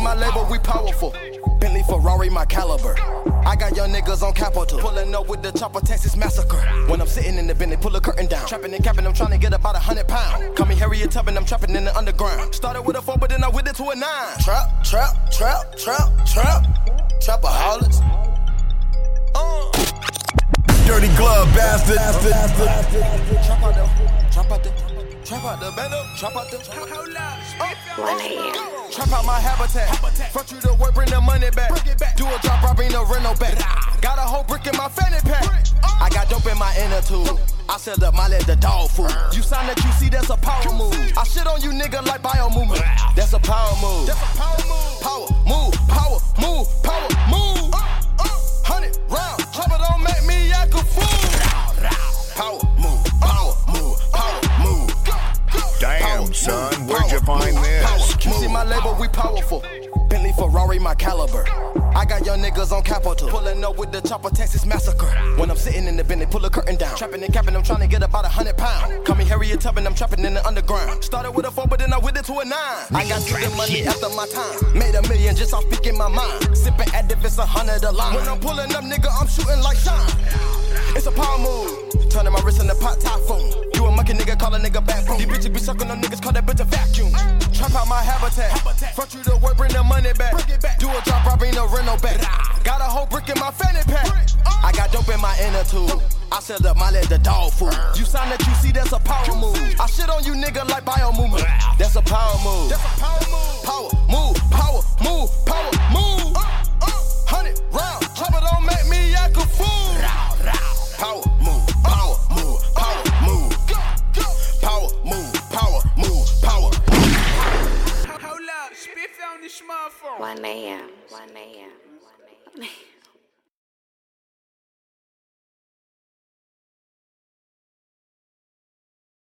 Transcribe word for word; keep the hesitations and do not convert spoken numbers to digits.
my label, we powerful. Bentley, Ferrari, my caliber. I got young niggas on Capitol, pulling up with the chopper, Texas massacre. When I'm sitting in the Bentley, pull a curtain down. Trapping and capping, I'm trying to get about a hundred pounds. Call me Harriet Tubman, I'm trapping in the underground. Started with a four, but then I whipped it to a nine. Trap, trap, trap, trap, trap. Trapaholics. Uh. Dirty glove bastard. Trap out there, trap out there. Trap out the bando, trap out the one A M Trap out my habitat. Front you to work, bring the money back. Do a drop, I bring the rental back. Got a whole brick in my fanny pack. I got dope in my inner tube. I sell up my leg, the dog food. You sign that you see, that's a power move. I shit on you nigga like bio movement. That's a power move. That's a power move. Power move, power move, power move. Hundred round, chopper don't make me act a fool. Power move, power move, power move. Damn, son, where'd you find this? You see my label, we powerful. Bentley, Ferrari, my caliber. I got young niggas on Capitol, pulling up with the chopper, Texas massacre. When I'm sitting in the Bentley, pull a curtain down. Trapping and capping, I'm trying to get about a hundred pounds. Call me Harriet Tubman, I'm trapping in the underground. Started with a four, but then I whipped it to a nine. I got to the money after my time. Made a million just off speaking my mind. Sipping Actavis, a hundred a line. When I'm pulling up, nigga, I'm shooting like shine. It's a power move. Turning my wrist in the pot typhoon. You a monkey nigga, call a nigga backbone. These bitches be sucking on niggas, call that bitch a vacuum. Trap out my habitat. Front you to work, bring the money back. Do a drop, I bring the rental back. Got a whole brick in my fanny pack. I got dope in my inner tube. I sell up my leg, the dog food. You sign that you see, that's a power move. I shit on you nigga like bio movement. That's a power move. That's a power move. Power move, power move, power move. Hundred round, chopper don't make me act a fool. Power move, power move, power move. Power move, power move, power move. Hold up, spiff on this motherfucker. one A M one A M